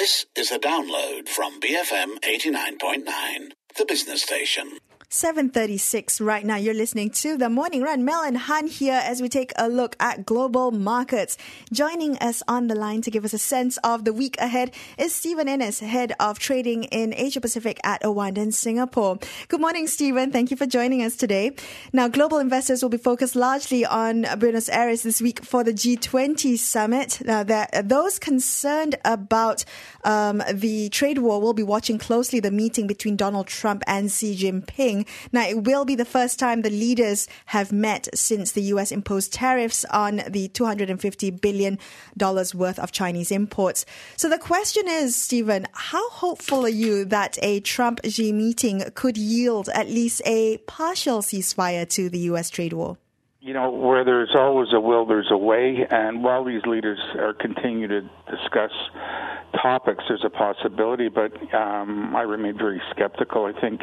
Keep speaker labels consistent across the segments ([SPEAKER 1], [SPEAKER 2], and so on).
[SPEAKER 1] This is a download from BFM 89.9, the business station.
[SPEAKER 2] 7:36 right now. You're listening to The Morning Run. Mel and Han here as we take a look at global markets. Joining us on the line to give us a sense of the week ahead is Stephen Innes, Head of Trading in Asia Pacific at Awandan, Singapore. Good morning, Stephen. Thank you for joining us today. Now, global investors will be focused largely on Buenos Aires this week for the G20 summit. Now, those concerned about the trade war will be watching closely the meeting between Donald Trump and Xi Jinping. Now, it will be the first time the leaders have met since the U.S. imposed tariffs on the $250 billion worth of Chinese imports. So the question is, Stephen, how hopeful are you that a Trump-Xi meeting could yield at least a partial ceasefire to the U.S. trade war?
[SPEAKER 3] You know, where there's always a will, there's a way. And while these leaders are continue to discuss topics, there's a possibility. But I remain very skeptical. I think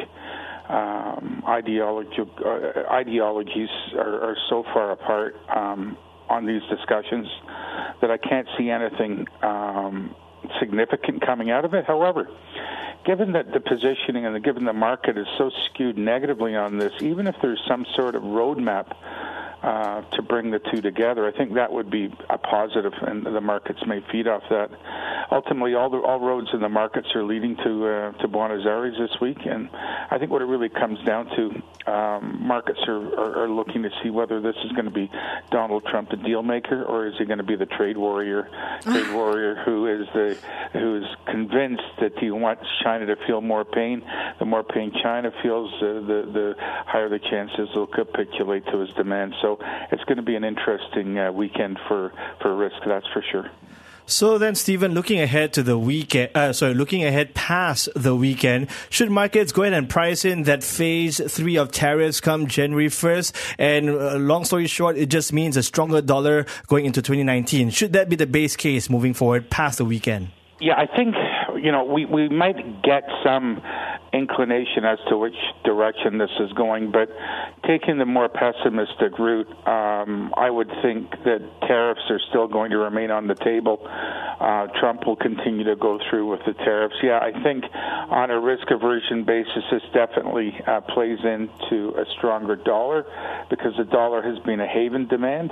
[SPEAKER 3] ideologies are so far apart on these discussions that I can't see anything significant coming out of it. However, given that the positioning and given the market is so skewed negatively on this, even if there's some sort of roadmap to bring the two together, I think that would be a positive, and the markets may feed off that. Ultimately, all roads in the markets are leading to Buenos Aires this week, and I think what it really comes down to, markets are looking to see whether this is going to be Donald Trump, the deal maker, or is he going to be the trade warrior who is convinced that he wants China to feel more pain. The more pain China feels, the higher the chances they'll capitulate to his demand. So it's going to be an interesting weekend for risk, that's for sure.
[SPEAKER 4] So then, Stephen, looking ahead to the weekend, looking ahead past the weekend, should markets go ahead and price in that phase 3 of tariffs come January 1st? And long story short, it just means a stronger dollar going into 2019. Should that be the base case moving forward past the weekend?
[SPEAKER 3] Yeah, I think, we might get some inclination as to which direction this is going, but taking the more pessimistic route, I would think that tariffs are still going to remain on the table. Trump will continue to go through with the tariffs. Yeah, I think on a risk aversion basis, this definitely plays into a stronger dollar because the dollar has been a haven demand.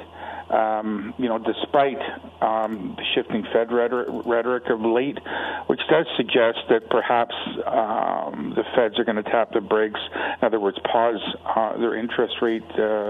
[SPEAKER 3] Despite the shifting Fed rhetoric of late, which does suggest that perhaps the Feds are going to tap the brakes, in other words, pause their interest rate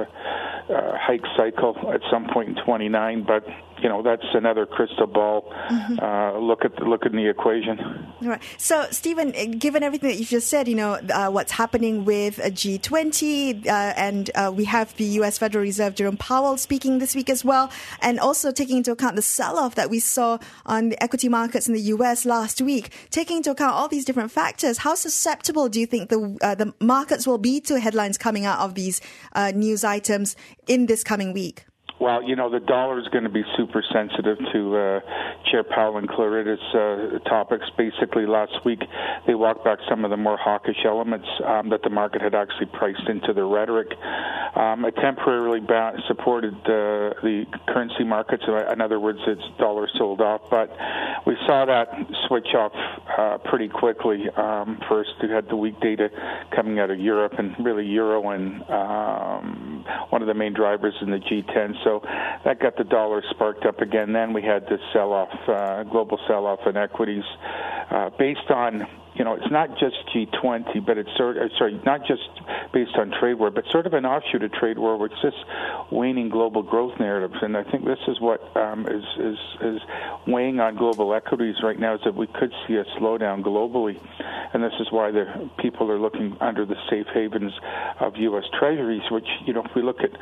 [SPEAKER 3] hike cycle at some point in 29. But that's another crystal ball look at the equation.
[SPEAKER 2] Right. So, Stephen, given everything that you just said, what's happening with G20, and we have the U.S. Federal Reserve Jerome Powell speaking this week as well, and also taking into account the sell-off that we saw on the equity markets in the U.S. last week, taking into account all these different factors, how susceptible do you think the markets will be to headlines coming out of these news items in this coming week?
[SPEAKER 3] Well, the dollar is going to be super sensitive to Chair Powell and Claritta's topics. Basically, last week they walked back some of the more hawkish elements that the market had actually priced into their rhetoric. It temporarily supported the currency markets. In other words, its dollar sold off. But we saw that switch off pretty quickly. First, we had the weak data coming out of Europe, and really Euro and one of the main drivers in the G10. So that got the dollar sparked up again. Then we had this sell-off, global sell-off in equities based on, it's not just G20, but it's not just based on trade war, but sort of an offshoot of trade war, which is this waning global growth narrative. And I think this is what is weighing on global equities right now, is that we could see a slowdown globally. And this is why the people are looking under the safe havens of U.S. Treasuries, which, if we look at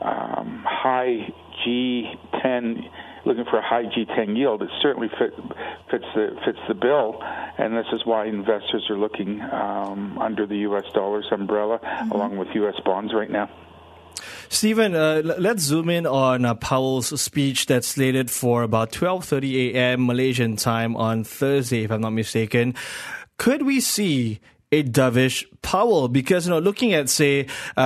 [SPEAKER 3] high G10, looking for a high G10 yield, it certainly fits the bill, and this is why investors are looking under the U.S. dollars umbrella, along with U.S. bonds right now.
[SPEAKER 4] Stephen, let's zoom in on Powell's speech that's slated for about 12:30 a.m. Malaysian time on Thursday, if I'm not mistaken. Could we see a dovish Powell? Because, looking at, say,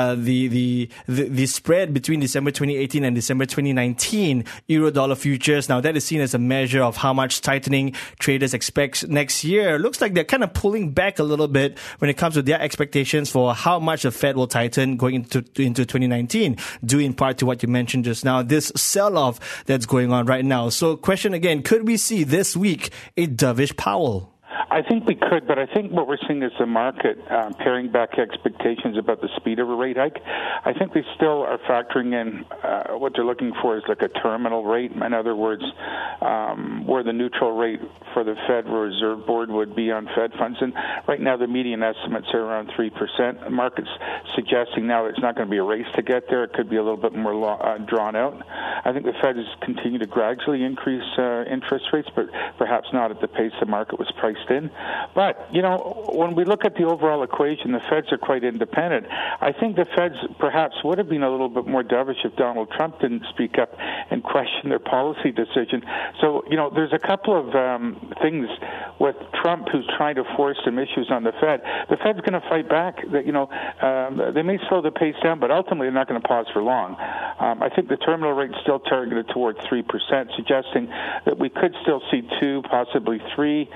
[SPEAKER 4] the spread between December 2018 and December 2019 euro-dollar futures, now that is seen as a measure of how much tightening traders expect next year. Looks like they're kind of pulling back a little bit when it comes to their expectations for how much the Fed will tighten going into 2019, due in part to what you mentioned just now, this sell-off that's going on right now. So question again, could we see this week a dovish Powell?
[SPEAKER 3] I think we could, but I think what we're seeing is the market paring back expectations about the speed of a rate hike. I think they still are factoring in what they're looking for is like a terminal rate. In other words, where the neutral rate for the Federal Reserve Board would be on Fed funds. And right now the median estimates are around 3%. The market's suggesting now it's not going to be a race to get there. It could be a little bit more drawn out. I think the Fed is continue to gradually increase interest rates, but perhaps not at the pace the market was priced in. But, when we look at the overall equation, the Feds are quite independent. I think the Feds perhaps would have been a little bit more dovish if Donald Trump didn't speak up and question their policy decision. So, there's a couple of things with Trump who's trying to force some issues on the Fed. The Fed's going to fight back. That they may slow the pace down, but ultimately they're not going to pause for long. I think the terminal rate's still targeted towards 3%, suggesting that we could still see 2, possibly 3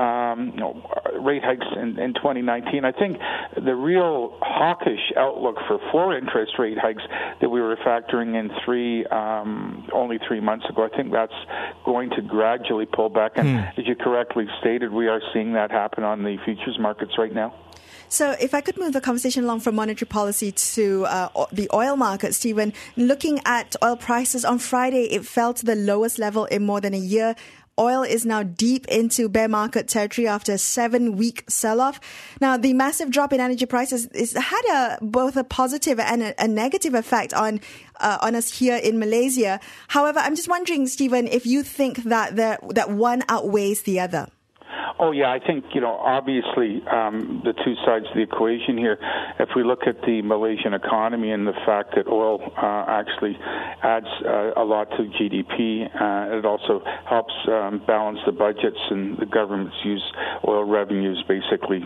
[SPEAKER 3] rate hikes in 2019. I think the real hawkish outlook for 4 interest rate hikes that we were factoring in only 3 months ago, I think that's going to gradually pull back. And as you correctly stated, we are seeing that happen on the futures markets right now.
[SPEAKER 2] So if I could move the conversation along from monetary policy to the oil market, Stephen, looking at oil prices on Friday, it fell to the lowest level in more than a year. Oil is now deep into bear market territory after a 7-week sell-off. Now, the massive drop in energy prices had both a positive and a negative effect on us here in Malaysia. However, I'm just wondering, Stephen, if you think that one outweighs the other.
[SPEAKER 3] Oh, yeah, I think, obviously the two sides of the equation here, if we look at the Malaysian economy and the fact that oil actually adds a lot to GDP, it also helps balance the budgets, and the governments use oil revenues basically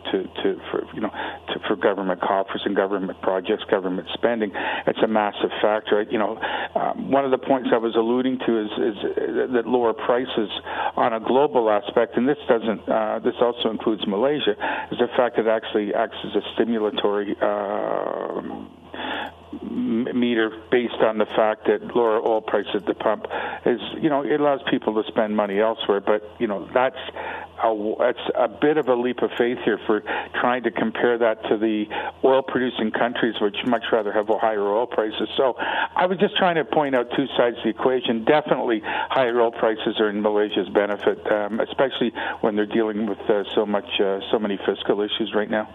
[SPEAKER 3] for government coffers and government projects, government spending. It's a massive factor. One of the points I was alluding to is that lower prices on a global aspect, and this also includes Malaysia, is the fact that it actually acts as a stimulatory meter based on the fact that lower oil prices at the pump is, it allows people to spend money elsewhere. But, that's a bit of a leap of faith here for trying to compare that to the oil-producing countries, which much rather have higher oil prices. So I was just trying to point out two sides of the equation. Definitely higher oil prices are in Malaysia's benefit, especially when they're dealing with so many fiscal issues right now.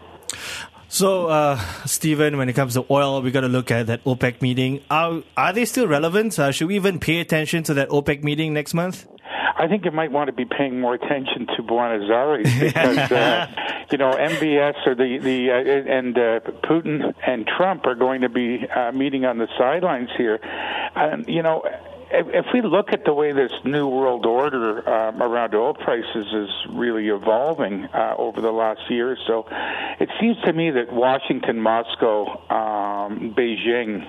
[SPEAKER 4] So, Stephen, when it comes to oil, we got to look at that OPEC meeting. Are they still relevant? Should we even pay attention to that OPEC meeting next month?
[SPEAKER 3] I think you might want to be paying more attention to Buenos Aires because MBS and Putin and Trump are going to be meeting on the sidelines here, and if we look at the way this new world order around oil prices is really evolving over the last year or so, it seems to me that Washington, Moscow, Beijing,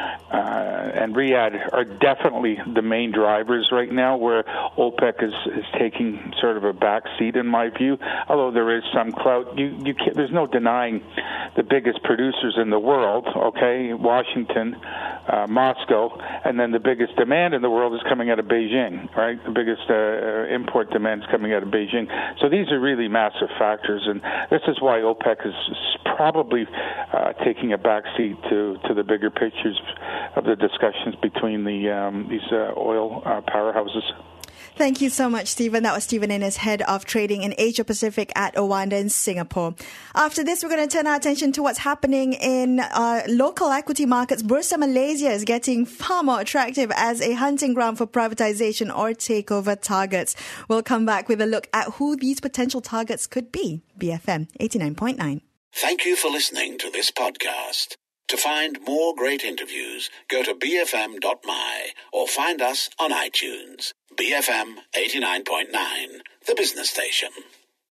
[SPEAKER 3] and Riyadh are definitely the main drivers right now, where OPEC is taking sort of a back seat in my view, although there is some clout. There's no denying the biggest producers in the world, okay, Washington, Moscow, and then the biggest demand in the world is coming out of Beijing, right? The biggest import demand is coming out of Beijing. So these are really massive factors, and this is why OPEC is probably taking a back seat to the bigger pictures of the discussions between these oil powerhouses.
[SPEAKER 2] Thank you so much, Stephen. That was Stephen Innes, Head of Trading in Asia Pacific at Owanda in Singapore. After this, we're going to turn our attention to what's happening in local equity markets. Bursa Malaysia is getting far more attractive as a hunting ground for privatization or takeover targets. We'll come back with a look at who these potential targets could be. BFM 89.9.
[SPEAKER 1] Thank you for listening to this podcast. To find more great interviews, go to bfm.my or find us on iTunes. BFM 89.9, the business station.